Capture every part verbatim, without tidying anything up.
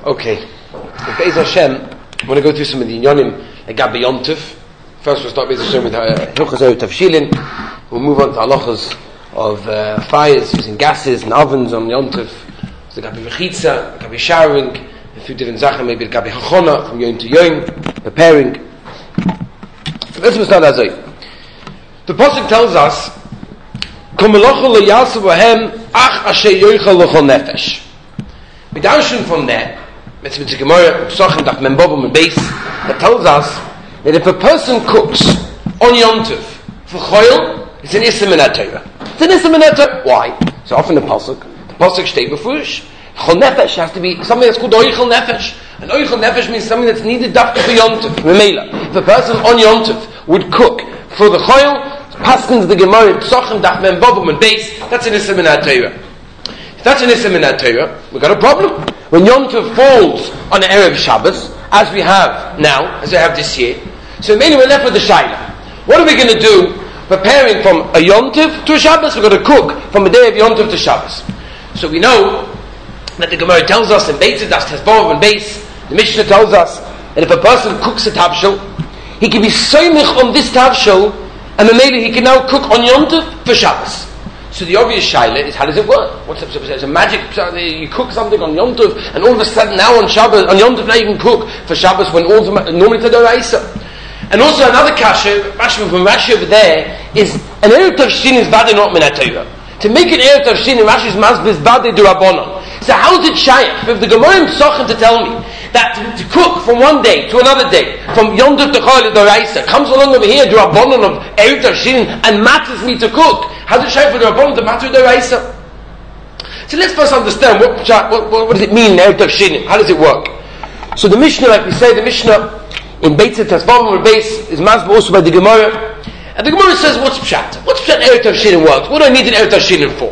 Okay. With Be'ez Hashem, I'm going to go through some of the Inyonim like Gabi Yom Tov. First we'll start Be'ez Hashem with Hilchos uh, Tavshilin. We'll move on to halachas of uh, fires using gases and ovens on Yom Tov. So Gabi Vechitza, Gabi showering, a few different Zachen, maybe Gabi Hachona, from Yom to Yom, preparing. So let's start as I. The Pasuk tells us, Kumelochel le'yasu v'hem ach asher yoichel l'chol nefesh. We darshan from there, it's with the Gemara, Pesachim, Daf Membobim and Beis, that tells us that if a person cooks on Yom Tov for choil, it's an Issa min HaTorah. It's an Issa min HaTorah. Why? So often the Pasuk, the Pasuk shtei b'fush. Chol nefesh has to be something that's called oichel nefesh. And oichel nefesh means something that's needed dafka for Yom Tov. Memela. If a person on Yom Tov would cook for the choil, paskins the Gemara, Pesachim, Daf Membobim and Beis, that's an Issa min HaTorah. If that's an Issa min HaTorah, we've got a problem. When Yom Tov falls on the Erev Shabbos, as we have now, as we have this year, so mainly we're left with the Shaila. What are we going to do preparing from a Yom Tov to a Shabbos? We're going to cook from a day of Yom Tov to Shabbos. So we know that the Gemara tells us in Beit Zedas Tezbov and Beis, the Mishnah tells us that if a person cooks a tavshel, he can be soymich on this tavshel, and then maybe he can now cook on Yom Tov for Shabbos. So the obvious shaila is, how does it work? What's up? It's a magic. You cook something on Yom Tov, and all of a sudden now on Shabbos, on Yom Tov now you can cook for Shabbos when all the, normally to the Raisa. And also another kasha, Rashi from Rashi over there, is an erev tavshin is vade not min HaTorah. To make an erev tavshin in Rashi's masbih is vade d'Rabbanan. So how is it shaykh? If the Gemara in Pesachim to tell me that to, to cook from one day to another day, from Yom Tov to Chol the Raisa, comes along over here d'Rabbanan of erev tavshin and matters me to cook. How does it shaykh for the Rabbanan to matter the Raisa? So let's first understand what what, what, what does it mean erev tavshin? How does it work? So the Mishnah, like we say, the Mishnah in Beit Tezbov or Beis is masbih also by the Gemara, and the Gemara says, "What's pshat? What's pshat erev tavshin works? What do I need an erev tavshin for?"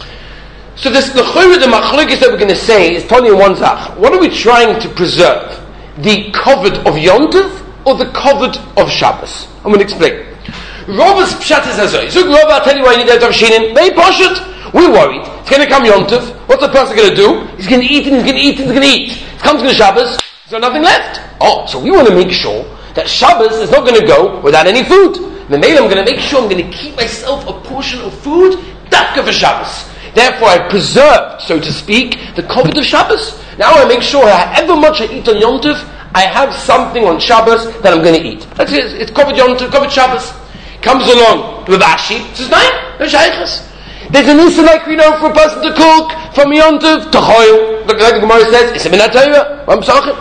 So this the chayre the machlokes that we're going to say is totally in one zach. What are we trying to preserve? The covered of Yom Tov or the covered of Shabbos? I'm going to explain. Rov's pshat is as so Rov, I'll tell you why you need erev tavshin. Very poshut. We're worried. It's going to come Yom Tov. What's the person going to do? He's going to eat and he's going to eat and he's going to eat. It comes to the Shabbos. There's nothing left. Oh, so we want to make sure that Shabbos is not going to go without any food. Then maybe I'm going to make sure I'm going to keep myself a portion of food dafka for Shabbos. Therefore, I preserved, so to speak, the covet of Shabbos. Now I make sure however much I eat on Yom Tov, I have something on Shabbos that I'm going to eat. That's it. It's covet Yom Tov, covet Shabbos. Comes along with Ashi. Says, "No, no shaykhs." There's an issa like we know for a person to cook from Yom Tov to Choil. Like the Gemara says, it's a min HaTorah. I'm sorry.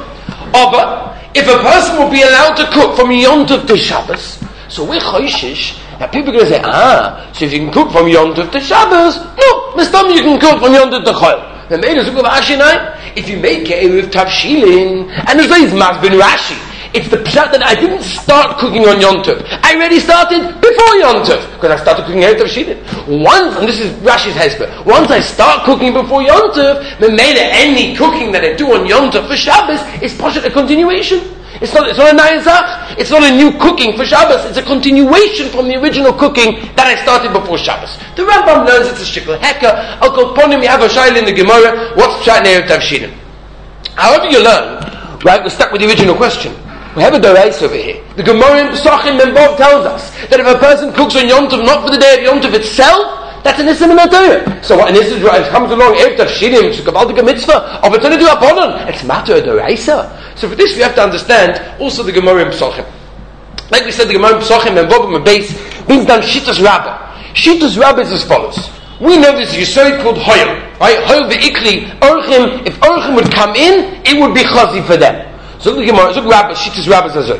But if a person will be allowed to cook from Yom Tov to Shabbos, so we're choishish that people are going to say, ah, so if you can cook from Yom Tov to Shabbos, no, Mister you can cook from Yom Tov to Choil. The main is with Ashinai. If you make it with Tavshilin, and there's always Mas bin Rashi, it's the pshat that I didn't start cooking on Yom Tov. I already started before Yom Tov, because I started cooking erev tavshilin. Once, and this is Rashi's hesper, once I start cooking before Yom Tov, then made any cooking that I do on Yom Tov for Shabbos is poshet a continuation. It's not, it's not a nayazach. It's not a new cooking for Shabbos. It's a continuation from the original cooking that I started before Shabbos. The Rambam learns it's a shikl heka. Al kol ponim, you have a shaila in the Gemara. What's pshat in erev tavshilin? However you learn, right? We're stuck with the original question. We have a dorais over here. The Gemara in Pesachim Membov tells us that if a person cooks on Yom Tov, not for the day of Yom Tov itself, that's an issa min HaTorah. So what? And this is it comes along erev tavshilim, which is a gavaldik mitzvah of a to do upon. It's matter of doraisa. So for this we have to understand also the Gemara in Pesachim. Like we said, the Gemara in Pesachim Membov and Beis brings down Shittas Rabbah. Shittas Rabbah is as follows. We know this yesod called Hoyel, right? Hoyel ve'ikli orchim. If orchim would come in, it would be chazi for them. So the Gemara, so Rabbah, Shittas Rabbah says,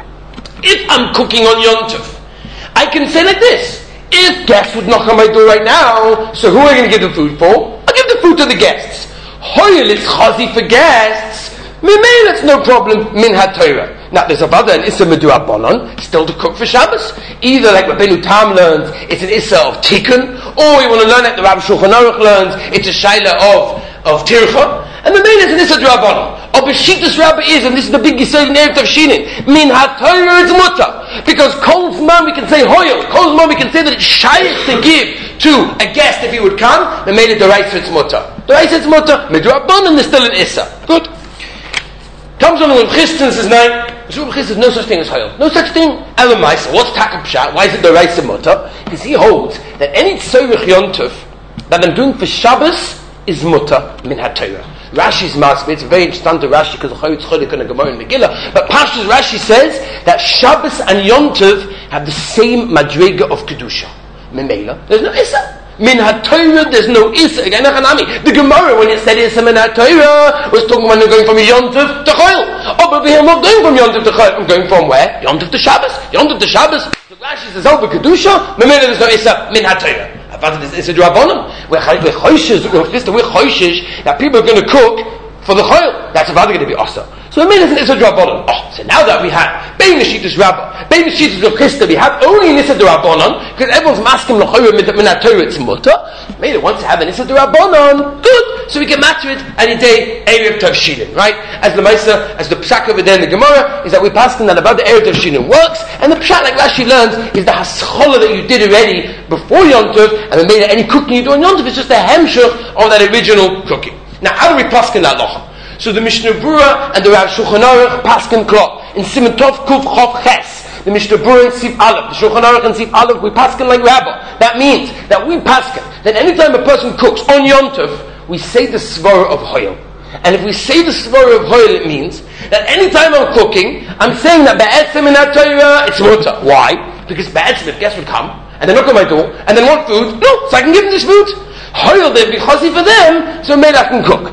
if I'm cooking on Yom Tov, I can say like this: if guests would knock on my door right now, so who am I going to give the food for? I'll give the food to the guests. Hoyel is chazi for guests. Mimei, that's no problem. Min HaTorah. Now there's a other an issa medu'abonon, still to cook for Shabbos. Either like Rabbeinu Tam learns, it's an issa of tikkun, or you want to learn like the Rabbi Shulchan Aruch learns, it's a shaila of of tircha. And the main is an issa medu'abonon. Or B'shittas Rabbah is, and this is the big yisod in erev tavshilin, min HaTorah is muta. Because kol zman we can say hoyel, kol zman we can say that it's shaykh to give to a guest if he would come, then made it the right it's muta. The right it's muta, medu'abonon is still an issa. Good. Comes on with Chisda and says, "Nine." Reb Chisda says, "No such thing as Hoyle. No such thing." Elamaisa. What's Takam Pshat? Why is it the Reisa Mutter? Because he holds that any Tzorich Yontov that I'm doing for Shabbos is Mutter min HaTorah. Rashi's Masbeh, it's very interesting to Rashi because it's Cholik and a Gemara in Megillah. But Pashtus Rashi says that Shabbos and Yontov have the same Madrega of Kedusha. Memela, there's no Issa. Min HaTorah, there's no Issa. Again, the Gemara, when it said Issa min HaTorah, was talking when they're going from Yontov to Chol. Oh, but here I'm not going from Yontov to Chol. I'm going from where? Yontov to Shabbos. Yontov to Shabbos. So Rashi says, oh, but Kedusha, Memela, there's no Issa min HaTorah. But it's a drabanan. We're choishes, we're choishes that people are going to cook for the chayil. That's about going to be asa. So I mean, it's a drabanan. Oh, so now that we have bein Shitas Rabbah, bein Shitas Rav Chisda, we have only an issa drabanan because everyone's masking the chayil min HaTorah it's mutter. Made it wants to have an issa drabanan. Good. So we can match it any day. Erev Tavshilin, right? As the Maisa, as the psak over there in the Gemara is that we pass that about the Erev Tavshilin works, and the pshat like Rashi learns is the haschola that you did already before Yontov, and the made any cooking you do on Yontov is just a hemshech of that original cooking. Now, how do we paskin that locha? So the Mishnah Berurah and the Rav Shulchan Aruch paskin klop in Siman Tov Kuf Chof Ches. The Mishnah Berurah and Sif Aleph, the Shulchan Aruch and Sif Aleph, we paskin like Rabbah. That means that we paskin that anytime a person cooks on Yontov, we say the svara of Hoyle. And if we say the svara of Hoyle, it means that anytime I'm cooking, I'm saying that Be'etzem in HaTorah, it's mutter. Why? Because Be'etzem, if guests would come, and they knock on my door, and they want food, no, so I can give them this food. Hoyle, they'd be chazi for them, so maybe I can cook.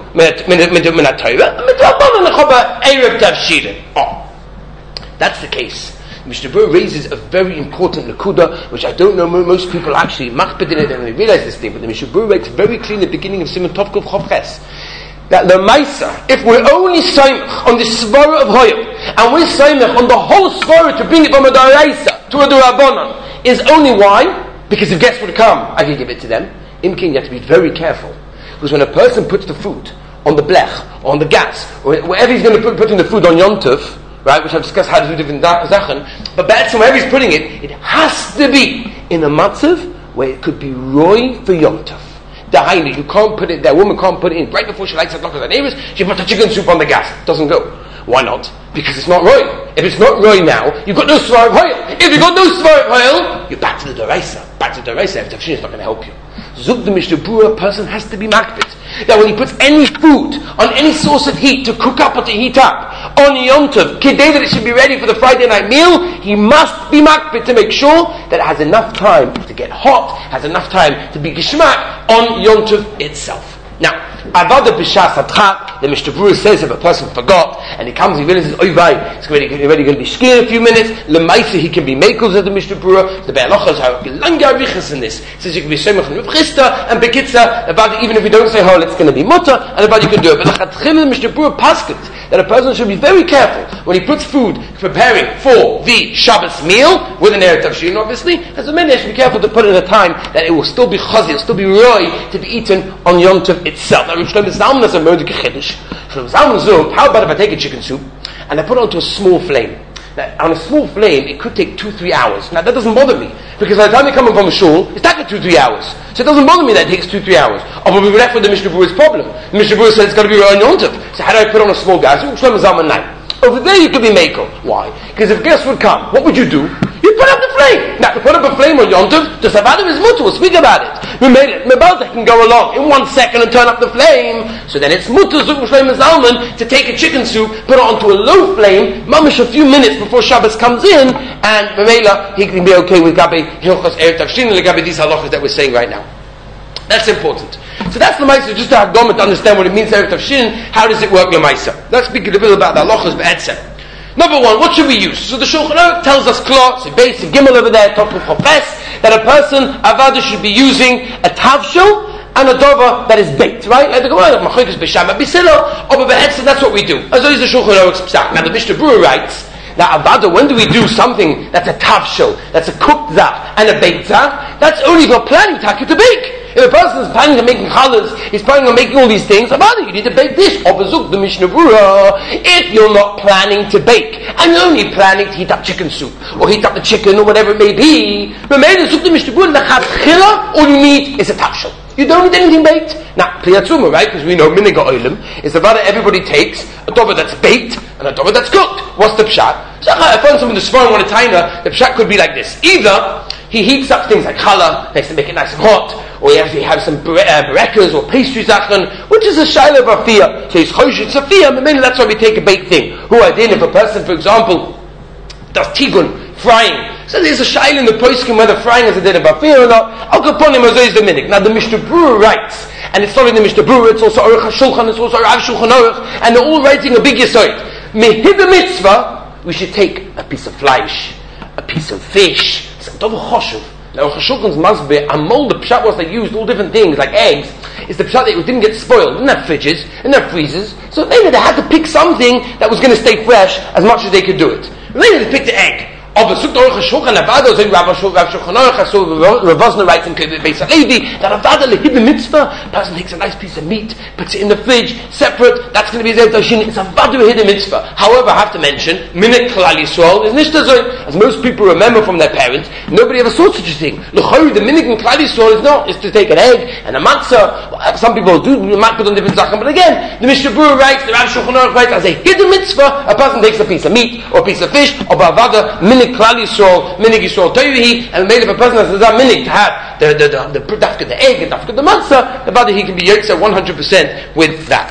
Oh, that's the case. Mishnah Berurah raises a very important nakuda, which I don't know most people actually machpid in it and they realize this thing, but the Mishnah Berurah makes very clear in the beginning of Siman Tov Kuf Chof Ches that the Maisa, if we're only saimach on the svara of Hoyle, and we're saimach on the whole svara to bring it from a daraisa to a durabonon, is only why? Because if guests would come, I can give it to them. Imkin, you have to be very careful, because when a person puts the food on the blech, or on the gas, or wherever he's going to put putting the food on Yontov, right, which I've discussed how to do different zachen, but that's wherever he's putting it, it has to be in a matzav where it could be roy for Yontov. Dahainu, you can't put it, that woman can't put it in right before she lights up lock of the neighbors, she puts the chicken soup on the gas. It doesn't go. Why not? Because it's not roy. If it's not roy now, you've got no svar of Hoyle. If you've got no svar of Hoyle, you're back to the daraisa. Back to the daraisa. If Tavshin is not going to help you. Zug the Mishnah Berurah, a person has to be makbid that when he puts any food on any source of heat to cook up or to heat up on Yontov, kidday that it should be ready for the Friday night meal, he must be makbid to make sure that it has enough time to get hot, has enough time to be gishmak on Yontov itself. Now, Avada B'Shas Hatchat, the Mishnah Berurah says if a person forgot and he comes, he realizes, oy vay, it's already, already going to be scared in a few minutes. Lemaisa, he can be makos at the Mishnah Berurah. The Be'alachas have lange arichas in this. It says you can be shemach and Rav Chisda and Bekitza. About even if we don't say hol, it's going to be mutter, and about you can do it. But the Chatchil the Mishnah Berurah paskins that a person should be very careful when he puts food preparing for the Shabbos meal with an Erev Tavshin, obviously. As a man, he should be careful to put in a time that it will still be chazi, it will still be roy to be eaten on Yom Tov itself. Now, Rav Shlomo Zalman has a murder kechiddush. Shlomo Zalman zog, how about if I take a chicken soup and I put it onto a small flame? Now, on a small flame, it could take two, three hours. Now, that doesn't bother me, because by the time you're coming from a shul, it's taking two, three hours. So it doesn't bother me that it takes two, three hours. Or we'll be left with the Mishnah Berurah's problem. The Mishnah Berurah says it's got to be on Yom Tov. So how do I put it on a small gas? Shlomo Zalman nine. Over there you could be mako. Why? Because if guests would come, what would you do? You put up the flame. Now, to put up a flame on Yom Tov, just Avada is mutter. We'll speak about it. We made it. Mebalta can go along in one second and turn up the flame. So then it's mutter Zuk Shlomo Zalman to take a chicken soup, put it onto a low flame, mamish a few minutes before Shabbos comes in, and Mamela, he can be okay with Gabi Hilchos Erev Tavshin and Gabi these halachas that we're saying right now. That's important. So that's the Maisa, just to have Gomet to understand what it means Erev Tavshin. How does it work the Maisa? Let's speak a little bit about the halachas be'etzem. Number one, what should we use? So the Shulchan Aruch tells us clear, so basic gimel over there, top of Chofes, that a person, Avada, should be using a tavshil and a dover that is baked, right? Like the Gemara, Machoikas b'shama b'silo, or b'be'etzem, that's what we do. As always the Shulchan Aruch's psak. Now the Mishnah Berurah writes, now Avada, when do we do something that's a tavshil, that's a cooked zaf, and a baked zaf? That's only for planning taka to bake. If a person is planning on making challahs, he's planning on making all these things, Avada, you need a baked dish. Obazuk, the Mishnah Berurah, if you're not planning to bake, and you're only planning to heat up chicken soup, or heat up the chicken, or whatever it may be, all you need is a tavshil. You don't need anything baked. Now, Kliyatzuma, right? Because we know minig ha'olim is the that everybody takes a dover that's baked and a dover that's cooked. What's the pshat? So I found some in the Sfarim on a taina. The pshat could be like this: either he heats up things like challah, makes it make it nice and hot, or he actually has some bre- uh, brekas or pastry zachan, which is a shaila of afiyah. So he's choshet safiyah, but mainly that's why we take a baked thing. Who I did if a person, for example, does tigun, frying. So there's a shaila in the poskim whether frying is a din of afiyah or not. Al kaponim is the minik. Now the Mishnah Berurah writes, and it's not in the Mishnah Berurah, it's also Aruch HaShulchan, it's also Rav Shulchan Aruch, and they're all writing a big yesod. Mehid mitzvah, we should take a piece of flesh, a piece of fish, some double choshev. Now, Chashulchan's must be a mold. The pshat was they used all different things like eggs. Is the pshat that it didn't get spoiled, didn't have fridges, didn't have freezers. So maybe they had to pick something that was going to stay fresh as much as they could do it. Maybe they picked the egg. Aber sucht Aruch HaShulchan Avada, so Rav Shulchan Aruch, so Rav Vosner writes in Beis HaLevi that Avada lehid mitzvah. Person takes a nice piece of meat, puts it in the fridge, separate. That's going to be Zev Tashin. It's Avada lehid mitzvah. However, I have to mention, Minik Klal Yisrael is nishtazoi. As most people remember from their parents, nobody ever saw such a thing. L'chori, the Minik in Klal Yisrael is not, is to take an egg and a matzah. Well, some people do, you might put on different zachan, but again, the Mishnah Berurah writes, the Rav Shulchan Aruch writes, as a hidden mitzvah, a person takes a piece of meat or a piece of fish, or Avada Minik Klal Yisrael, minig Yisrael Toivihi, and made if a person has a minig to have the the the, the, the dafka the egg and dafka the matzah, about he can be yotzer one hundred percent with that.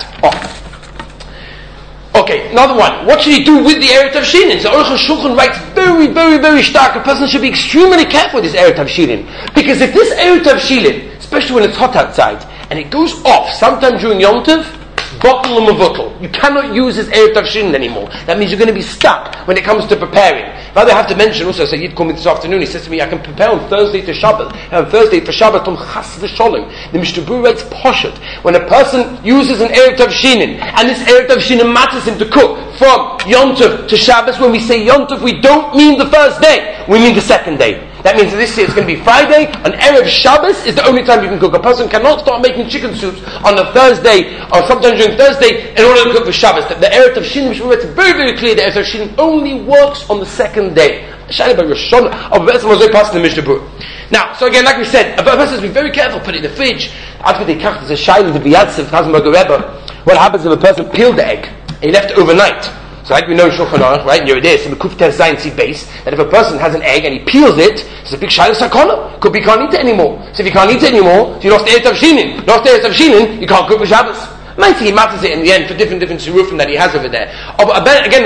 Oh. Okay, another one. What should he do with the Erev Tavshilin? So Aruch HaShulchan writes very, very, very stark. A person should be extremely careful with this Erev Tavshilin, because if this Erev Tavshilin, especially when it's hot outside, and it goes off sometime during Yom Tov, bottle and mavutl. You cannot use this Erev Tavshilin anymore. That means you're going to be stuck when it comes to preparing. Rather, I have to mention also, so Yid called me this afternoon, he says to me, I can prepare on Thursday to Shabbat. And on Thursday for Shabbat, on Chas v'Sholem. The Mishnah Berurah writes Poshet. When a person uses an Erev Tavshilin, and this Erev Tavshilin matters him to cook from Yom Tov to Shabbos, when we say Yom Tov, we don't mean the first day. We mean the second day. That means that this year it's going to be Friday, and Erev Shabbos is the only time you can cook. A person cannot start making chicken soups on a Thursday, or sometime during Thursday, in order to cook for Shabbos. The Erev Tavshilin, it's very, very clear that Erev Tavshilin only works on the second day. Now, so again, like we said, a person has to be very careful, put it in the fridge. After they there's a shaila in the Biyatziv, what happens if a person peeled the egg, and he left it overnight? So like we know in Shulchan Aruch, right, and you're there, so the Kuf Tez Zayin Tzid base, that if a person has an egg and he peels it, it's a big shaila sakona. Could be can't eat it anymore. So if you can't eat it anymore, so you lost the Erev Tavshilin. Lost the Erev Tavshilin, you can't cook for Shabbos. Might he matters it in the end for different different sirufim that he has over there. Oh, but again,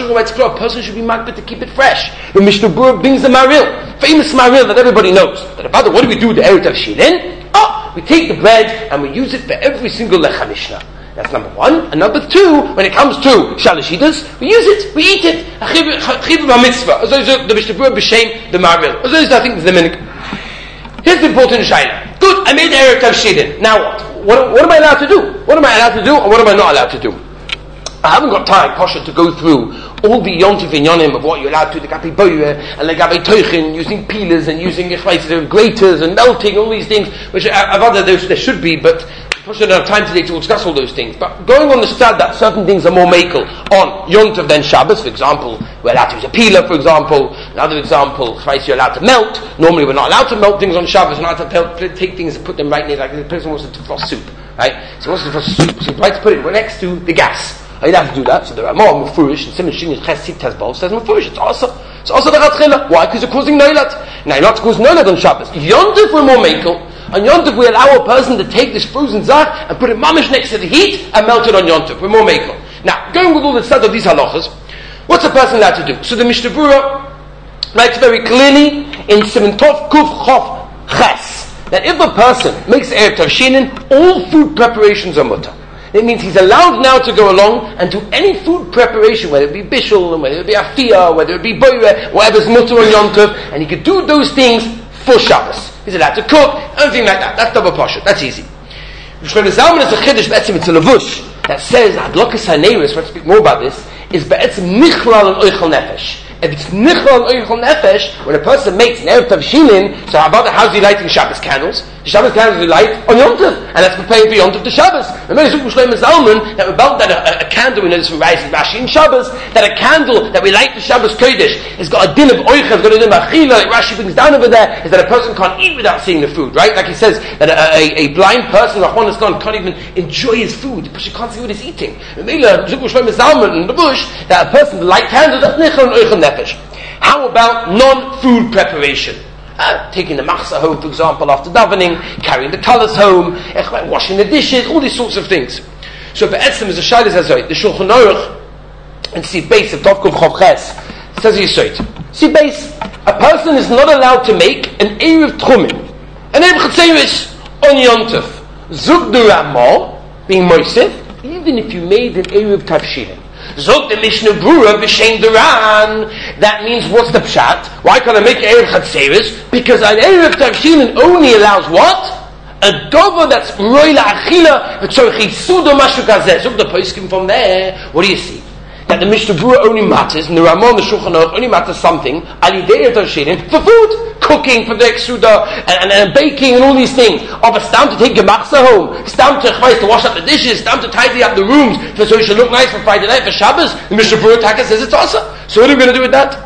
a person should be makbid to keep it fresh. The Mishnah Berurah brings the maril, famous maril that everybody knows. That about what do we do with the Erev Tavshilin? Oh, we take the bread and we use it for every single lecha mishnah. That's number one. And number two, when it comes to shalashidas, we use it, we eat it. Chiv mitzvah. The Mishnah Berurah b'shem the maril. I think is the minik. Here's the important shayla. Good, I made the Erev Tavshilin. Now what? What, what am I allowed to do? What am I allowed to do, and what am I not allowed to do? I haven't got time, Pasha, to go through all the yontif inyanim of what you're allowed to, the gabi boyer, and the gabi toichin, using peelers, and using graters, and melting, all these things, which Avada there, there should be, but Pasha don't have time today to discuss all those things. But going on the stad that certain things are more makel on yontif than Shabbos, for example, we're allowed to use a peeler, for example. Another example, you're allowed to melt. Normally we're not allowed to melt things on Shabbos, we're not allowed to take things and put them right near, like the person wants to frost soup, right? So he wants to frost soup, so he tries to put it next to the gas. I don't have to do that, so there are more mufurish, and Simon Shin Ches Sit Tezbol says mufurish, it's also, it's also the Ratzchila. Why? Because you're causing noilat. Now you're not causing noilat on Shabbos. Yontif we're more makel. On Yontif we allow a person to take this frozen zach and put it mamish next to the heat and melt it on Yontif. We're more makel. Now, going with all the stuff of these halachas, what's a person allowed to do? So the Mishnah Berurah writes very clearly in Siman Tov Kuf Chof Ches that if a person makes Erev Tavshilin, all food preparations are mutter. It means he's allowed now to go along and do any food preparation, whether it be bishul, whether it be afiyah, whether it be boire, whatever's mutter on Yom Tov, and he could do those things for Shabbos. He's allowed to cook, anything like that. That's double pasha. That's easy. Shlomo Zalman is a chiddush, be'etzim, it's a levush, that says, Adlokas HaNeiros, let's speak more about this, is be'etzim michlal and oichel nefesh. if it's nichol oichel nefesh, when a person makes an erev tavshilin, so how about the how's he lighting Shabbos candles? The Shabbos candles we light on Yom Tov, and that's preparing for Yom Tov to Shabbos. Remember, Zuk Shlomo Zalman, that about that a, a, a candle, we know this from Rashi and Rashi in Shabbos, that a candle that we light for Shabbos Kodesh has got a din of oichel, it's got a din of achila, like Rashi brings down over there, is that a person can't eat without seeing the food, right? Like he says, that a, a, a blind person, Rahman Islam, can't even enjoy his food, because he can't see what he's eating. Remember, Zuk Shlomo Zalman in the bush, that a person to light candles, that's nichol and oichel nefesh. How about non-food preparation? Uh, taking the machzah home, for example, after davening, carrying the colors home, washing the dishes, all these sorts of things. So, Be'etzem is a shayla zazoi. The Shulchan Aruch, and see base of Tovkov Chav Ches, says Yisoid. See base, a person is not allowed to make an Erev Tchumen, an Erev Chatzeris on Yom Tov. Zug the Ramah, being Moisef, even if you made an Erev Tavshilin. Zog the Mishnah Brura B'Shem Duran. That means, what's the pshat? Why can't I make an Erev Chatzeris? Because an Erev Tavshilin only allows what? A dover that's Roy La'achila V'tzorchi Sudo Mashu Kazeh. Zog the Poskim from there. What do you see? That the Mishnah Brura only matters, and the Ramon, the Shulchan Aruch only matters something, Alidei Tavshilin, for food, cooking, for the Exuda, and, and, and baking, and all these things. Of a stamp to take your machzah home, stamp to to wash up the dishes, stamp to tidy up the rooms, for so it should look nice for Friday night, for Shabbos. The Mishnah Brura Taka says it's awesome. So what are we going to do with that?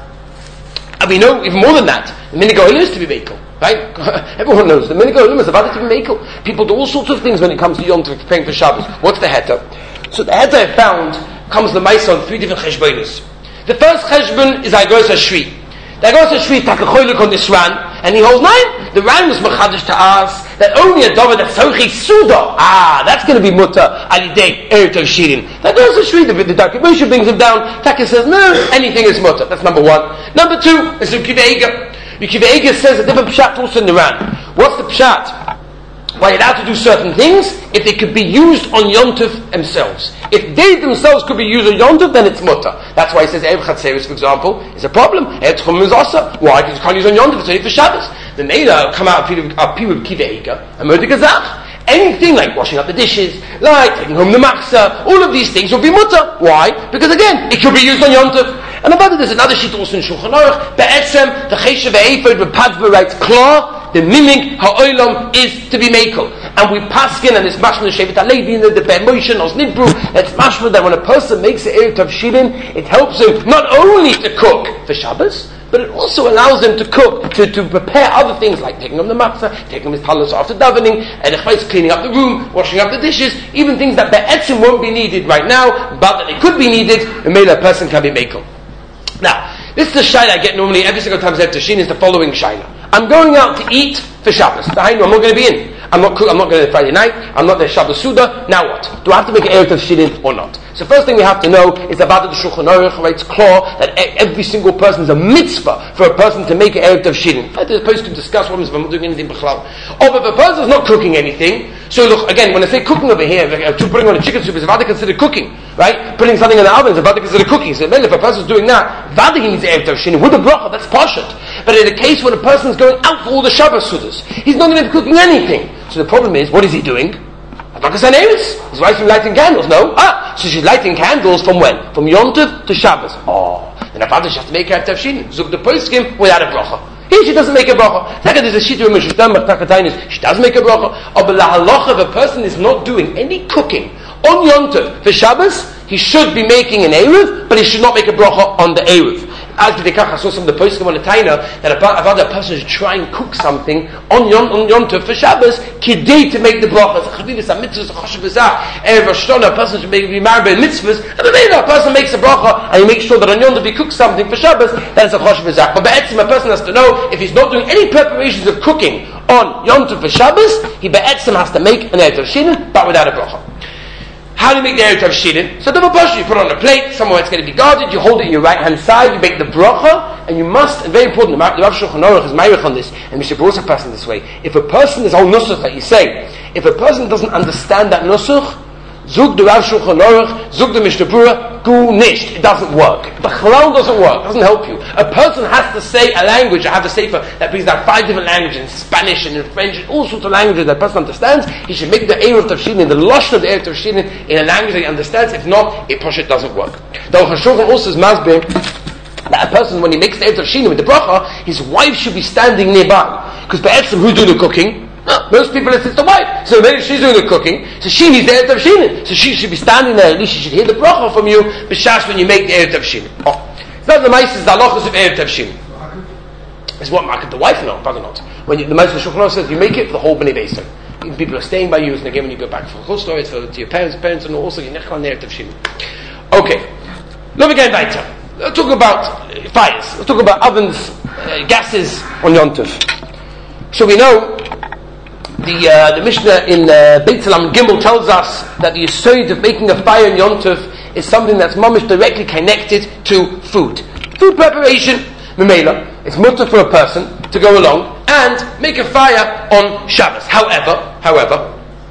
And we know even more than that. The Minig Olim is to be makel, right? Everyone knows the Minig Olim is about to be makel. People do all sorts of things when it comes to Yom Tov, preparing for Shabbos. What's the heter? So the heter I found comes the Maisa on three different cheshbonos. The first cheshbon is Agos HaShvi. The Agos HaShvi takachoyluk on this Ran, and he holds nine. The Ran was machadish to us that only a dover that's sochi suda. Ah, that's going to be mutter alidei erev tavshilin. The Agos HaShvi, the, the Darkei Moshe brings him down. Taka says no, anything is mutter. That's number one. Number two is Rabbi Akiva Eiger. Rabbi Akiva Eiger says a different pshat also in the Ran. What's the pshat? Why you're allowed to do certain things if they could be used on Yom Tov themselves. If they themselves could be used on Yom Tov, then it's mutter. That's why he says Erev Chatzeris, for example, is a problem. Erev Tchumen is also. Why? Because you can't use on Yom Tov, it's only for Shabbos. The Meila come out of Piru Kiva Eiger and Murder Gazach. Anything like washing up the dishes, like taking home the machzah, all of these things will be mutter. Why? Because again, it could be used on Yom Tov. And about it, there's another sheet also in Shulchan Aruch. Be'etzem, the Cheshev Eifod, B'Padva writes, Kla, the mimik ha'olam is to be makel. And we paskin, and it's mashma the Shevet HaLevi, and the Be'er Moshe, and Osnidbru, it's mashma that when a person makes an Erev Tavshilin, it helps him not only to cook for Shabbos, but it also allows him to cook, to, to prepare other things like taking him the matzah, taking him his talos after davening, and cleaning up the room, washing up the dishes, even things that be'etzim won't be needed right now, but that they could be needed, and maybe a person can be makel. Now, this is the shayla I get normally every single time Zev Tashin is the following shayla. I'm going out to eat for Shabbos. I'm not going to be in. I'm not cook, I'm not going to Friday night. I'm not there Shabbos Suda. Now what? Do I have to make an Erev Tavshilin or not? So first thing we have to know is about the Shulchan Aruch writes claw that every single person is a mitzvah for a person to make an Erev Tavshilin. The person can discuss what if I'm not doing anything b'chlal. Or if a person is not cooking anything, so look, again, when I say cooking over here, putting on a chicken soup is about to consider cooking, right? Putting something in the oven is about to consider cooking. So then if a person is doing that, vada he needs Erev Tavshilin with a bracha, that's pashut. But in a case when a person is going out for all the Shabbos Sudas, he's not going to be cooking anything. So the problem is, what is he doing? His wife's lighting candles, no? Ah, so she's lighting candles from when? From Yom Tov to Shabbos. Oh, then a father has to make her tavshin. Zug the poskim without a bracha. Here she doesn't make a bracha. Second, there's a shita where she does make a bracha. But la halacha, if a person is not doing any cooking on Yom Tov for Shabbos, he should be making an eruv, but he should not make a bracha on the eruv. As I saw some of the poskim on the taina that about a person is trying to cook something on Yom on Yom Tov for Shabbos, kidei to make the bracha. It's a chavivus, a mitzvah, a choshev erev Hashanah. A person should make be married by mitzvahs, and then a person makes a bracha and he makes sure that on Yom Tov he cooks something for Shabbos. That's a choshev. But be'etzim, a person has to know if he's not doing any preparations of cooking on Yom Tov for Shabbos, he be'etzim has to make an erev tavshilin, but without a bracha. How do you make the erev tavshilin? So the bracha, you put it on a plate, somewhere it's going to be guarded, you hold it in your right hand side, you make the bracha, and you must, and very important, the Rav Shulchan Aruch is ma'arich on this, and Mishnah Berurah is passing this way. If a person is all nusach that you say, if a person doesn't understand that nusach, zug the Rav Shulchan Aruch, zug the Mishnah Berurah, gu nisht, it doesn't work. The chalal doesn't work, doesn't help you. A person has to say a language, I have a sefer that brings down five different languages, in Spanish and in French, and all sorts of languages that a person understands. He should make the erev tavshilin, the lashon of the erev tavshilin, in a language that he understands. If not, a poshet doesn't work. The Aruch HaShulchan also is masbir that a person, when he makes the Erev Tavshilin with the bracha, his wife should be standing nearby. Because Be'etzim, who's doing the cooking? No, most people, it's the wife. So maybe she's doing the cooking, so she needs the Erev Tavshilin. So she should be standing there, at least she should hear the bracha from you, b'shas when you make the Erev Tavshilin. Oh. It's not the Ma'ases, the halachos of Erev Tavshilin. It's what market the wife, no, probably not. When you, the Ma'ases Shulchan Aruch says you make it for the whole Bnei Beisim. People are staying by you, and again when you go back for chutz stories, for to your parents, parents, and also you nechal Erev Tavshilin. Okay, let me get weiter. Let's talk about fires. Let's talk about ovens, uh, gases on Yom Tov. So we know the uh, the Mishnah in uh, Beit Salam Gimel tells us that the yesod of making a fire on Yom Tov is something that's mamish directly connected to food. Food preparation, memela. It's mutter for a person to go along and make a fire on Shabbos. However, however,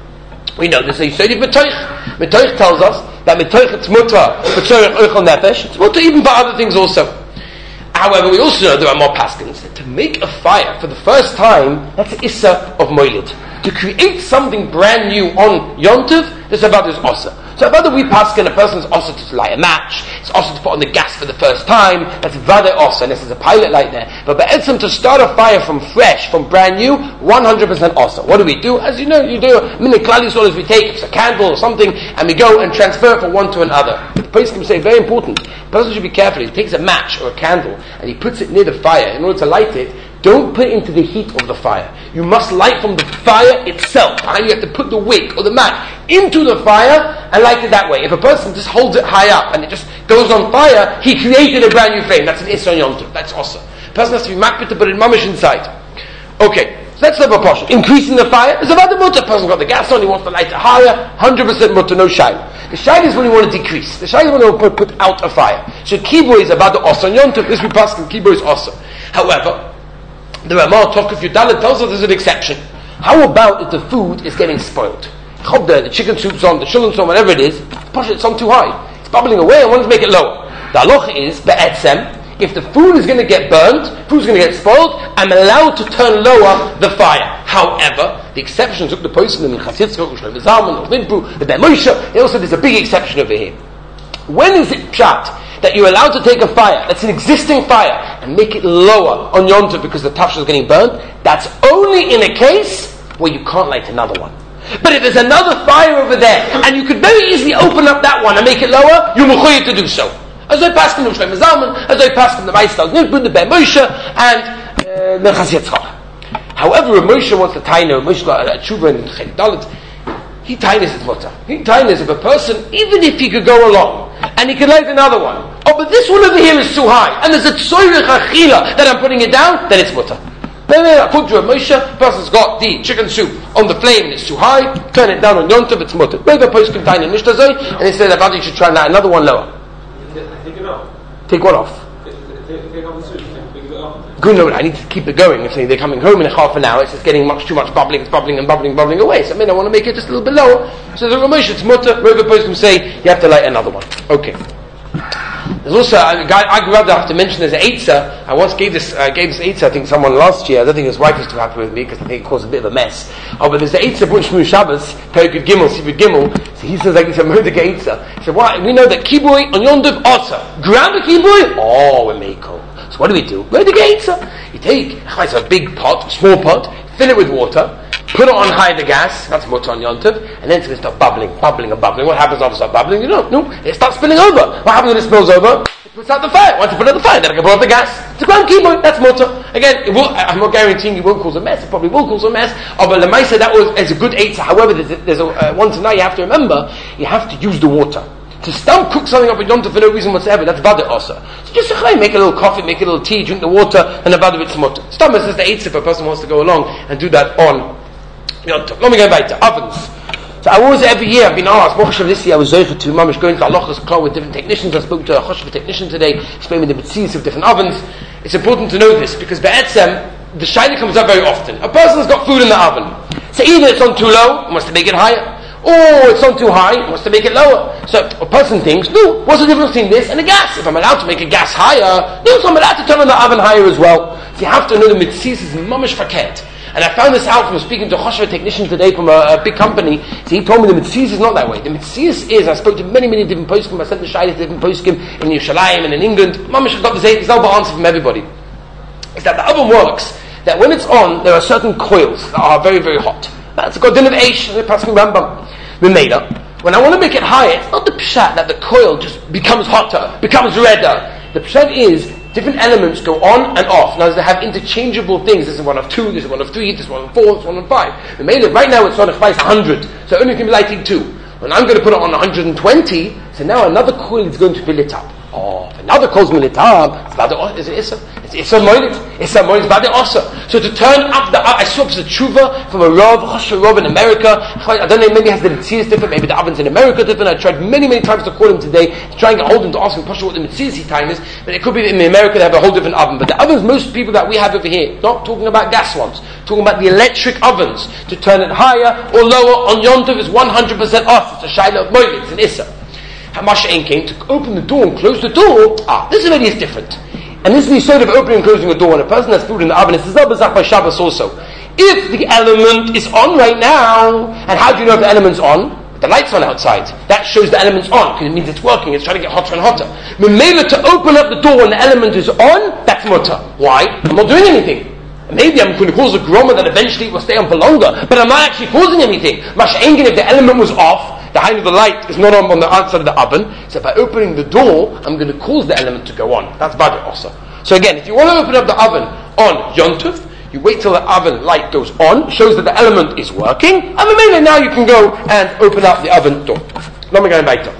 we know there's a yesod of metoich. Metoich tells us that metoich it's mutter for tzorech oichel nefesh. It's mutter even for other things also. However, we also know there are more paskins. To make a fire for the first time, that's the issa of moilid. To create something brand new on Yom Tov, this about is osa. So whether we paskin, a person's osa to light a match, it's osa to put on the gas for the first time, that's vade osa, and this is a pilot light there. But be'etzim to start a fire from fresh, from brand new, one hundred percent osa. What do we do? As you know, you do, minute klali solas we take, it's a candle or something, and we go and transfer it from one to another. The person can say, very important, the person should be careful. He takes a match or a candle, and he puts it near the fire in order to light it. Don't put it into the heat of the fire. You must light from the fire itself. And you have to put the wick or the mat into the fire and light it that way. If a person just holds it high up and it just goes on fire, he created a brand new flame. That's an Isra Yom Tov. That's awesome. A person has to be makbid to put it mamish inside. Okay, so that's the proportion. Increasing the fire is about the mutter. A person's got the gas on, he wants to light it higher, one hundred percent mutter, no shayla. The shayla is when you want to decrease. The shayla is when you want to put, put out a fire. So kibbutz is about the osa. Yom Tov, this we pass in kibbutz is osa. However, the Ramah Tokuf Yudalit tells us there's an exception. How about if the food is getting spoiled? The, the chicken soup's on, the shulun's on, whatever it is, push it, it's on too high. It's bubbling away, I want to make it lower. The halacha is, be'etzem, if the food is going to get burnt, food's going to get spoiled, I'm allowed to turn lower the fire. However, the exception took the person in Chasitzkot, the Zalman, the Ben Moshe, also there's a big exception over here. When is it pshat that you're allowed to take a fire that's an existing fire and make it lower on Yom Tov because the tafsha is getting burnt? That's only in a case where you can't light another one. But if there's another fire over there and you could very easily open up that one and make it lower, you're mechuyev to do so. As I passed in the Shlomo Zalman, as I passed in the Ma'aseh Nidbun, the Ben Moshe, and the Chas Yitzchak. However, Moshe wants to tie no Moshe got a tshuva in Chelik Dalet. He tainis his mutter. He tainis if a person, even if he could go along and he could light another one. Oh, but this one over here is too high, and there's a tzoyrech achila that I'm putting it down. Then it's mutter. According to a Moshe, a person's got the chicken soup on the flame and it's too high. Turn it down on Yom Tov, it's mutter. Maybe a person can tie in Mishnah Zay, and he said about you should try and light another one lower. Take it off. Take what off? Take, take, take off the soup. Take it off. Good, no, I need to keep it going. If they're coming home in a half an hour, it's just getting much too much bubbling, it's bubbling and bubbling, bubbling away. So I mean, I want to make it just a little bit lower. So the Ramesh, it's mutter. Rover post can say you have to light another one. Okay. There's also a guy I grew up. I have to mention there's an eitzah. I once gave this uh, gave this eitzah. I think someone last year. I don't think his wife was too happy with me because I think it caused a bit of a mess. Oh, but there's an eitzah Bunch Shmu Shabbos Perikut Gimel Sivut Gimel. So he says like it's a murder eitzah. He said, "Why? We know that kiboy on Yom Tov Otzah. Ground the kiboy. Oh, we make it. So what do we do? Murder eitzah. You take a big pot, small pot, fill it with water. Put it on high the gas, that's mutter on Yom Tov, and then it's going to start bubbling, bubbling and bubbling. What happens after it starts bubbling? You know, no, it starts spilling over. What happens when it spills over? It puts out the fire. Once you put out the fire, then I can put out the gas. It's a ground keyboard, that's mutter. Again, it will, I'm not guaranteeing it won't cause a mess, it probably will cause a mess. Oh, but the Maisa, that was as a good eitzah. However, there's a, there's a uh, one tonight you have to remember, you have to use the water. To stump cook something up in Yom Tov for no reason whatsoever, that's vada osa. So just a make a little coffee, make a little tea, drink the water, and a vada bit mutter. Stump is the eitzah if a person wants to go along and do that on Yom Tov. Let me go back to ovens. So I always, every year, I've been asked, Baruch Hashem, this year I was zocher to Mamish going to Halachas Kol with different technicians. I spoke to a Choshev technician today, explaining the mitzvahs of different ovens. It's important to know this, because Be'etzem, the shayla comes up very often. A person's got food in the oven. So either it's on too low, he wants to make it higher, or it's on too high, he wants to make it lower. So a person thinks, no, what's the difference between this and a gas? If I'm allowed to make a gas higher, no, so I'm allowed to turn on the oven higher as well. So you have to know the mitzvahs is Mamish Faket. And I found this out from speaking to a Choshev technician today from a, a big company. So he told me the Metzias is not that way. The Metzias is, I spoke to many, many different poskim, I sent the Shaidah to different poskim in Yerushalayim and in England. Mamish got the same, there's no answer from everybody. Is that the oven works, that when it's on, there are certain coils that are very, very hot. That's got din of Eish, they pass me Rambam. We made up. When I want to make it higher, it's not the pshat that the coil just becomes hotter, becomes redder. The pshat is different elements go on and off. Now they have interchangeable things. This is one of two, this is one of three, this is one of four, this is one of five. We made it right now it's on a one hundred, so only can be lighting two. When I'm going to put it on one hundred twenty, so now another coil is going to be lit up. Oh, if another coil is lit up, it's about the is it Issa? It's Issa Moilit. Issa Moilit is about the Osa. So to turn up the I saw a tshuva from a Rav, Choshev Rav in America. I don't know, maybe it has the Metzias different, maybe the ovens in America different. I tried many, many times to call him today to try and get hold of him to ask him what the Metzias time is, but it could be in America they have a whole different oven. But the ovens most people that we have over here, not talking about gas ones, talking about the electric ovens, to turn it higher or lower on Yom Tov is one hundred percent off. It's a Shaila of Moilit, it's an Issa. Hamasha Ein came to open the door and close the door. Ah, this already is different. And this is the sort of opening and closing the door. When a person has food in the oven, it's Zabazach by Shabbos also. If the element is on right now, and how do you know if the element's on? The light's on outside. That shows the element's on, because it means it's working, it's trying to get hotter and hotter. Memela to open up the door when the element is on, that's mutter. Why? I'm not doing anything. Maybe I'm going to cause a groma that eventually it will stay on for longer, but I'm not actually causing anything. Masha Ein, if the element was off, the height of the light is not on, on the outside of the oven, so by opening the door, I'm going to cause the element to go on. That's Badr also. So again, if you want to open up the oven on Yom Tov, you wait till the oven light goes on, shows that the element is working, and maybe now you can go and open up the oven door. Let me go and back up.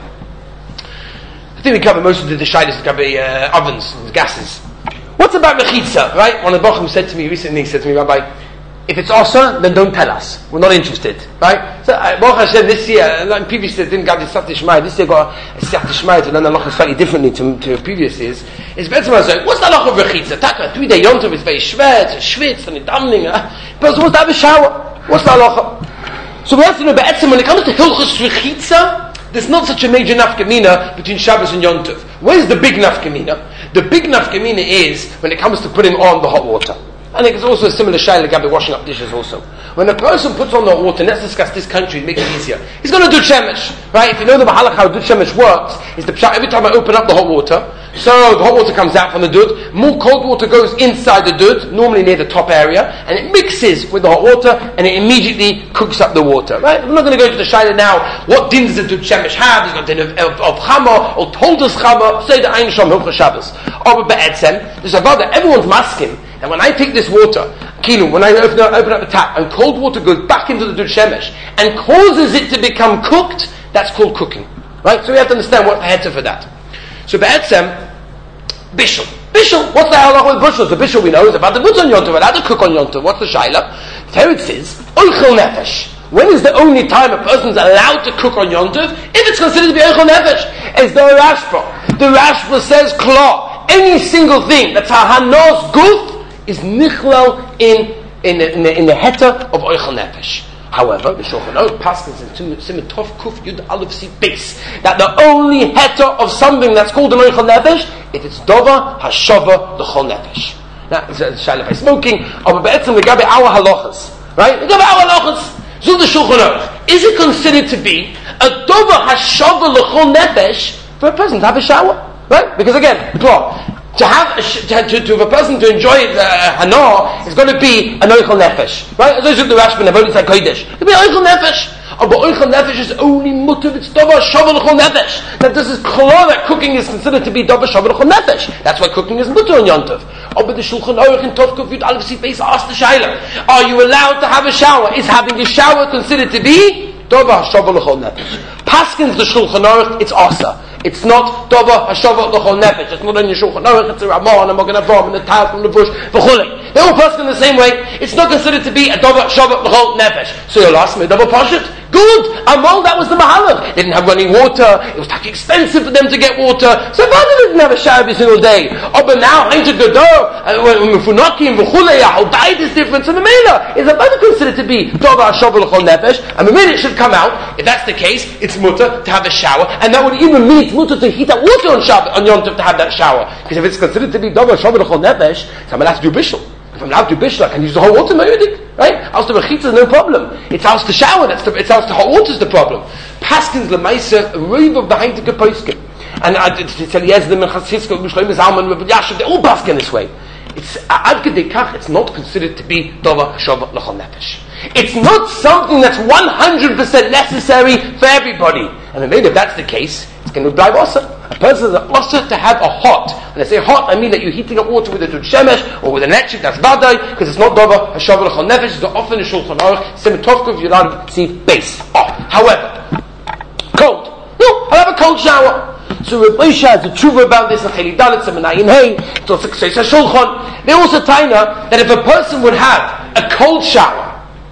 I think we covered most of the shaylas, cover uh, ovens and gases. What's about mechitza, right? One of the Bochum said to me recently, he said to me, Rabbi, if it's asa, then don't tell us. We're not interested, right? So, uh, Baruch Hashem, this year, like previous year, didn't get the Siyat Shmai. This year got a Siyat Shmai to learn the halacha slightly differently to, to previous years. It's better to say, what's the halacha of rechitza? Taka, three day Yom Tov is very schwer, it's a schwitz, and a damning. But what's to have a shower? What's the halacha? So we have to know, be'etzim, when it comes to hilchos rechitza, there's not such a major nafkamina between Shabbos and Yom Tov. Where's the big nafkamina? The big nafkamina is when it comes to putting on the hot water. I think it's also a similar shayla gabby washing up dishes also. When a person puts on the hot water, and let's discuss this country to make it easier, he's going to do shemesh, right? If you know the mahalach how dud shemesh works, is the pshat, every time I open up the hot water, so the hot water comes out from the dud, more cold water goes inside the dud, normally near the top area, and it mixes with the hot water, and it immediately cooks up the water, right? I'm not going to go into the shayla now, what dins does dud shemesh have? He's got din of, of, of chama, or toldos chama, say the ein shom hilchos Shabbos. Or be'etzem, there's a vada, everyone's masking, and when I take this water, kilu, when I open up, open up the tap, and cold water goes back into the dud shemesh, and causes it to become cooked, that's called cooking. Right? So we have to understand what the heads are for that. So be'etzem, bishul. Bishul, what's the halacha with bishul? The bishul we know is about the woods on Yom Tov, allowed to cook on Yom Tov. What's the shayla? Teretz says, oichel nefesh. When is the only time a person's allowed to cook on Yom Tov? If it's considered to be oichel nefesh. As the Rashba. The Rashba says, kla, any single thing that's a hanos guf, is nichlal in in the, in the, in the heta of oichel nefesh. However, the Shulchan Aruch passes in Siman Tov Kuf Yud Aleph Si base that the only heta of something that's called an oichel nefesh, if it's dova hashava l'chol nefesh. Now, it's a shayla by smoking, or be'etzem legabe our halachas, right? Legabe our halachas. So the Shulchan Aruch, is it considered to be a dova hashava l'chol nefesh for a person to have a shower, right? Because again, plot. To have a sh- to, to, to have a person to enjoy the uh, hana is going to be an oichel nefesh, right? As I said, the Rashba never said kodesh. It'll be oichel nefesh. Oh, but oichel nefesh is only mutter. It's dava shavu l'chol nefesh. That this is klar that cooking is considered to be dava shavu l'chol nefesh. That's why cooking is mutter on Yom Tov. Oh, but the Shulchan Aruch in Tov Kuf Yud Aleph Si Beis asked the shayla: are you allowed to have a shower? Is having a shower considered to be dava shavu l'chol nefesh? Paskins the Shulchan Aruch, it's asa. It's not dova hashava l'chol nefesh. It's not in your Shulchan Aruch. It's a Ramah and a Magen Avraham and the Taz from the bush v'chulei. They all pass in the same way. It's not considered to be a dova hashava l'chol nefesh. So you'll ask me, dova pashut. Good. Amol, that was the mahalach. They didn't have running water. It was taking expensive for them to get water. So Father didn't have a shower every single day. Oh, but now into Gador, when Funakim v'chulei, how diet is different. So the Mela is about considered to be dova hashava l'chol nefesh, and the minute it should come out. If that's the case, it's mutter to have a shower, and that would even mean it's mutter to heat up water on Shabbat, on Yom Tov to have that shower. Because if it's considered to be dova hashava l'chol nefesh, someone has to do bishul. If I'm allowed to bishul, I can use the hot water, right? House to rechitza, no problem. It's house to shower, that's the, it's house to hot water is the problem. Paskins lemaisa, riva behind the kapoiskin. And I did tell Yezdem and Chassisko, Mishloim Zalman, Rabbi Yashav, they all paskin this way. It's ad kedei kach, it's not considered to be dova hashava l'chol nefesh. It's not something that's one hundred percent necessary for everybody. And maybe if that's the case, it's going to drive also. A person is also to have a hot. When I say hot, I mean that you're heating up water with a dud shemesh or with an etchik, that's vadai, because it's not dova hashava l'chol nefesh. It's often a shulchan aruch, semitovkov, you're allowed to see base. Oh, however, cold. No, I'll have a cold shower. So Reb Moshe has a tshuva about this, and Cheli Dalet, Seminayin Hey, it's also Kseis HaShulchan. They also taina that if a person would have a cold shower,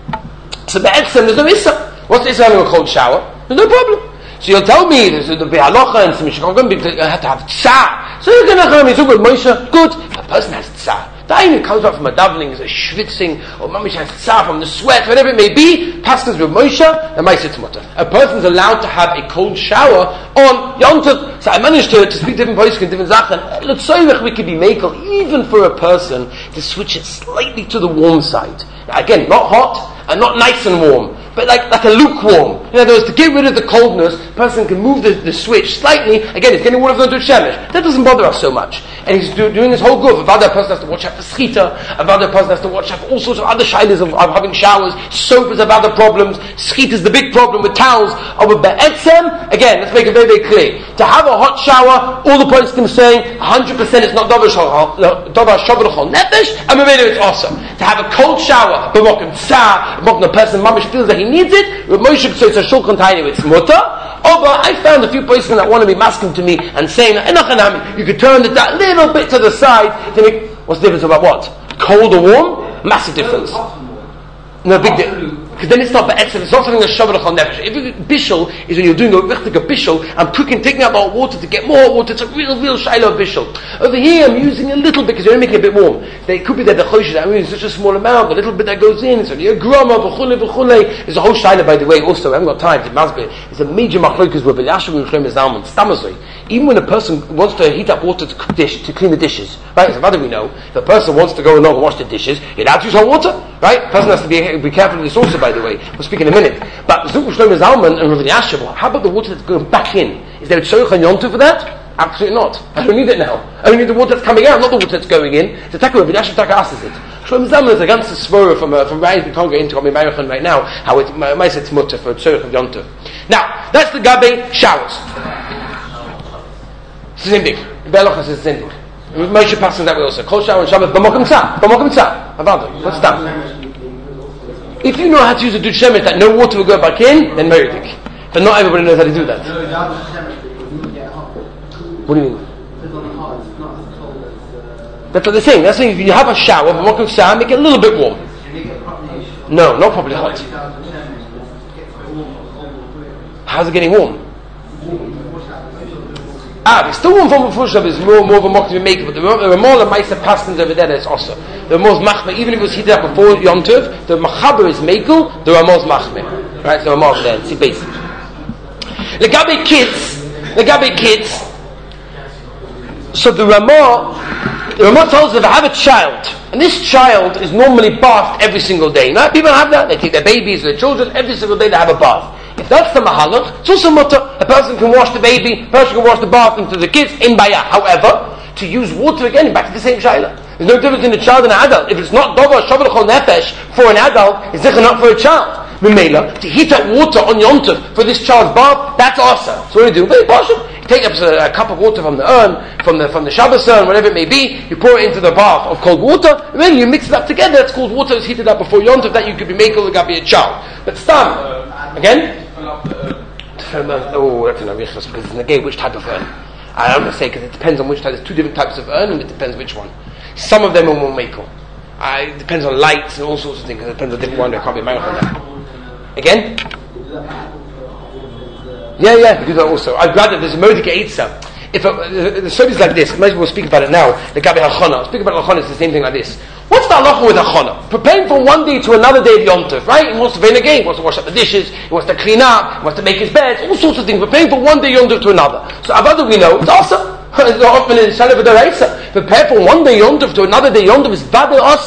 so be'etzem, there's no issa. What's the issa having a cold shower? There's no problem. So you'll tell me, there's the Be'alocha and some Mishkagam, because I have to have tzah. So you're going to have a Reb Moshe, good. If a person has tzah, the ayin comes out from a davening, is a schwitzing, or mamish has tzah from the sweat, whatever it may be, passes with Moshe, and Ma'aseh Mutter. A person's allowed to have a cold shower on Yom Tov. So I managed to, to speak different voices in different zachen. Let's say we could be makel, even for a person, to switch it slightly to the warm side. Now, again, not hot, and not nice and warm, but like, like a lukewarm. In other words, to get rid of the coldness, a person can move the, the switch slightly. Again, he's getting water from the shemesh. That doesn't bother us so much. And he's do, doing his whole good. About that person has to watch out for schita. About that person has to watch out for all sorts of other shilas of, of having showers. Soap is about the problems. Schita is the big problem with towels. Over be'etzem, again, let's make it very, very clear. To have a hot shower, all the points I'm saying, one hundred percent it's not davar shavar l'chol nefesh, and maybe it's awesome. To have a cold shower, b'mokim tzah, b'mokim the person mamish feels that he needs it, Reb Moshe so it's a shulchan tiny, it's mutter. Over, I found a few places that want to be masking to me and saying that you could turn it that little bit to the side to make, what's the difference about what? Cold or warm? Massive difference. No big difference. Because then it's not be'etzem, it's not something that's shavar l'chol nefesh. If you bishul is when you're doing a richtig a bishul, I'm cooking, taking out hot water to get more water. It's a real, real shayla bishul. Over here, I'm using a little bit because you're making it a bit warm. It could be that the choshesh I'm using such a small amount, the little bit that goes in. It's only a grama, v'chule, v'chule. There's a whole shayla, by the way. Also, I haven't got time to masbeh. It's a major machlokas with Yashav and Shlomo Zalman. Stamazoi. Even when a person wants to heat up water to cook dish, to clean the dishes, right? As a matter we know, if a person wants to go along and wash the dishes, you're allowed to use hot water, right? A person has to be be careful of this also, by the way. We'll speak in a minute. But Zuk Shlomo Zalman and Rav Yashav, how about the water that's going back in? Is there a tzorich on Yom Tov for that? Absolutely not. I don't need it now. I only need the water that's coming out, not the water that's going in. So Taka Rav Yashav Taka asks it. Shlomo Zalman is against the svara from uh, from Ryan. We can't get into Rami Marichan right now. How it might say it's mutter for a tzorich of Yom Tov. Now that's the gabe showers. It's the same thing. Be'alochas is the same thing. Moshe passing that way also. Kol shower and Shabbat b'mokum tzah. B'mokum tzah. Avada. What's that? If you know how to use a dud shemesh that no water will go back in, then meridik. But not everybody knows how to do that. What do you mean? That's what they're saying. They're saying if you have a shower, b'mokum tzah, make it a little bit warm. No, not properly hot. How's it getting warm? Ah, it's still warm from before Shabbos, it's more, more of a mock to be making, but there are more the Maisa Pastins over there that's also. The Ramos Machme, even if it was heated up before Yom Tov, the Machaber is Mekel, the Ramos Machme. Right, so Ramos there, it's basic. The Gabi kids, the Gabi kids, so the Ramah, the Ramah tells us if I have a child, and this child is normally bathed every single day. Now, people have that, they take their babies, their children, every single day they have a bath. If that's the mahalach, it's also mutter. A person can wash the baby, a person can wash the bath into the kids in bayah. However, to use water again, back to the same shayla. There's no difference in a child and an adult. If it's not dover shavar l'chol nefesh for an adult, it's different not for a child. Mimela, to heat up water on Yom Tov for this child's bath, that's awesome. So what do you do? Very partial. You take up a, a cup of water from the urn, from the from the Shabbos urn, whatever it may be, you pour it into the bath of cold water, and then you mix it up together. It's called water is heated up before Yom Tov, that you could be making the be a child. But stam, again? Oh, that's an avichas, because it's negate which type of urn. I don't want to say, because it depends on which type. There's two different types of urn, and it depends which one. Some of them are more makel. Uh, it depends on lights and all sorts of things, because it depends on different one. There can't be a marathon there. Again? Yeah, yeah, we do that also. I'd rather, there's a Mordecai Eitzah. If a, the, the story is like this, maybe we'll speak about it now. The Gabi Hachana. I'll speak about Hachana, it's the same thing like this. What's the halacha with Hachana? Preparing from one day to another day of Yom Tov, right? He wants to play a game, he wants to wash up the dishes, he wants to clean up, he wants to make his bed, all sorts of things. Preparing from one day Yom Tov to another. So Avada we know, it's awesome. It's often in Shalom V'Doraisa. Prepare from one day Yom Tov to another day Yom Tov is Vada Asa.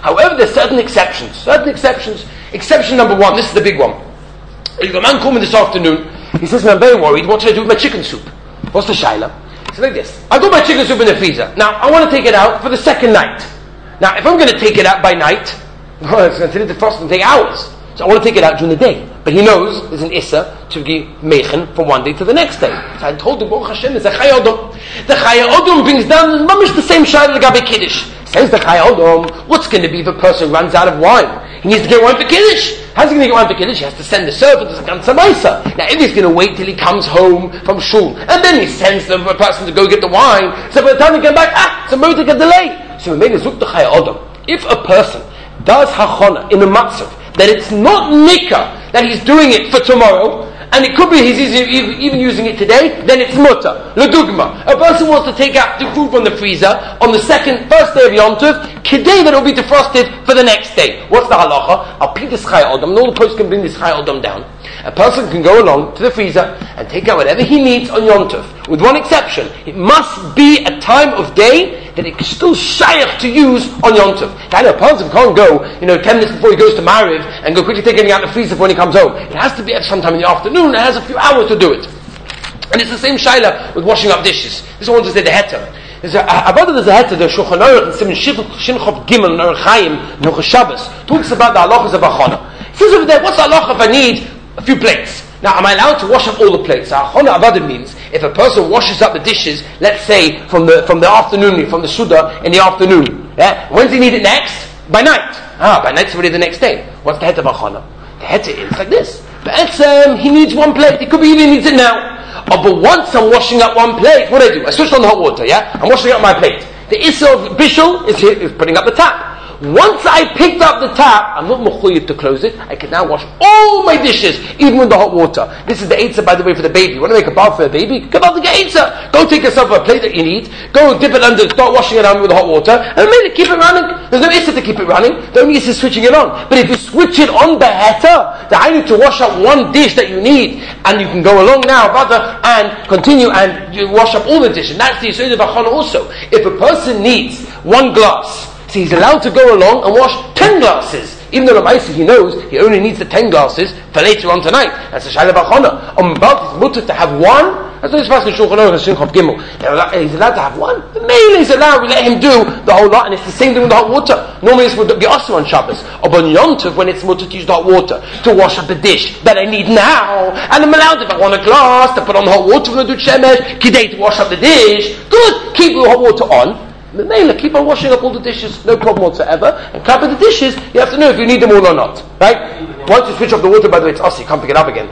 However, there's certain exceptions. Certain exceptions. Exception number one, this is the big one. If a man called me this afternoon, he says, I'm very worried, what should I do with my chicken soup? What's the shaila? It's like this. I got my chicken soup in the freezer. Now, I want to take it out for the second night. Now, if I'm going to take it out by night, well, it's going to defrost and take hours. So I want to take it out during the day. But he knows there's an issa to give meichen from one day to the next day. So I told him, Baruch Hashem, there's a Chayei Odom. The Chayei Odom brings down mamish the same shaila Gabe Kiddush. Says the Chayei Odom, what's going to be if a person runs out of wine? He needs to get wine for Kiddush. How's he going to get wine for Kiddush? He has to send the servant to the Ganzamaisa. Now, if he's going to wait till he comes home from shul, and then he sends the person to go get the wine, so by the time he comes back, ah, it's a motive, a delay. So we made a zuk the Chayei Odom. If a person does hachana in a matzav, that it's not nikah, that he's doing it for tomorrow, and it could be he's even using it today, then it's mutter. L'dugma. A person wants to take out the food from the freezer on the second, first day of Yom Tov, kidei that it will be defrosted for the next day. What's the halacha? I'll pick this Chayei Odom, and all the posts can bring this Chayei Odom down. A person can go along to the freezer and take out whatever he needs on Yom Tov, with one exception. It must be a time of day that it's still shaykh to use on Yom Tov. I know a person can't go, you know, ten minutes before he goes to Mariv and go quickly take anything out of the freezer when he comes home. It has to be at sometime in the afternoon. It has a few hours to do it. And it's the same shaila with washing up dishes. This one just said the heter. There's a, about there's a heter, the Shulchan Aruch, and Siman Shinchov Gimel, and Aruch Chaim, and Aruch Shabbos, talks about the halachas of achana. It says over there, what's the halacha if I need a few plates? Now, am I allowed to wash up all the plates? Achana Avadim means if a person washes up the dishes, let's say from the from the afternoon, from the Suda in the afternoon. Yeah? When does he need it next? By night. Ah, by night, it's already the next day. What's the heter of achana? The heter is like this. But um, he needs one plate. He could be even needs it now. Oh, but once I'm washing up one plate, what do I do? I switch on the hot water. Yeah, I'm washing up my plate. The issa of bishul is, here, is putting up the tap. Once I picked up the tap, I'm not mechuyev to close it. I can now wash all my dishes, even with the hot water. This is the eitzah, by the way, for the baby. You want to make a bath for a baby? Go out to get eitzah. Go take yourself a plate that you need. Go dip it under, start washing it under with the hot water, and maybe keep it running. There's no issa to keep it running. The only issa is switching it on. But if you switch it on the heter, that I need to wash up one dish that you need, and you can go along now, brother, and continue and you wash up all the dishes. That's the yisod of achana also. If a person needs one glass, so he's allowed to go along and wash ten glasses. Even though Lamaisa he knows he only needs the ten glasses for later on tonight. That's a Shaila B'achana. On Mbalt it's mutter to have one. That's what he's asking Shulchan Aruch and Shinchov Gimel. He's allowed to have one. The male is allowed. We let him do the whole lot, and it's the same thing with the hot water. Normally it's would be also on Shabbos. Or on Yom Tov when it's mutter to use the hot water to wash up the dish that I need now. And I'm allowed if I want a glass to put on the hot water from the Shemesh, kidei to wash up the dish. Good. Keep the hot water on. Mela, keep on washing up all the dishes, no problem whatsoever. And cover the dishes, you have to know if you need them all or not. Right? Once you switch off the water, by the way, it's us, you can't pick it up again.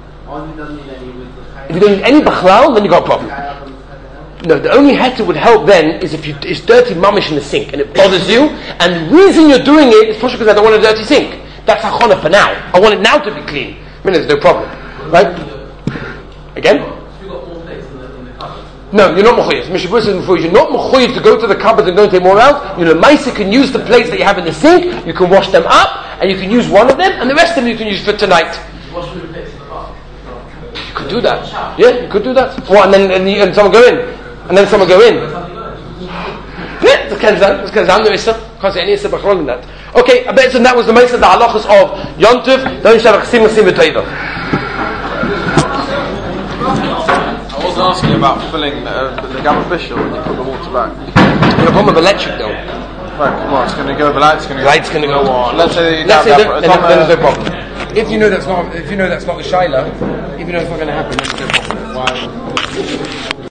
If you don't need any bachlal, then you got a problem. No, the only heter would help then is if you, it's dirty mamish in the sink and it bothers you, and the reason you're doing it is probably because I don't want a dirty sink. That's achana for now. I want it now to be clean. I mean, there's no problem. Right? Again? No, you're not mechuyev. Mishabur says before, you're not mechuyev to go to the cupboard and go and take more out. You know, Maisa can use the plates that you have in the sink, you can wash them up, and you can use one of them, and the rest of them you can use for tonight. You could do that. Yeah, you could do that. What, and then and, the, and someone go in? And then someone go in? Yeah, that's Kenzan. That's Kenzan, no Issa. Can't say any Issa B'chrol in that. Okay, I bet that was the Maisa, the halachas of Yom Tov, don't you have a chsim chsim b'toiva. I was asking about filling uh, the gamma bishul when you put the water back. You have a problem with electric though. Right, come on, it's going to go, the light's going to go. Light's going to go on. Let's say, Let's say that, then, then there's no problem. problem. If you know that's not, if you know that's not the shaila, if you know it's not going to happen, then there's no problem. Why?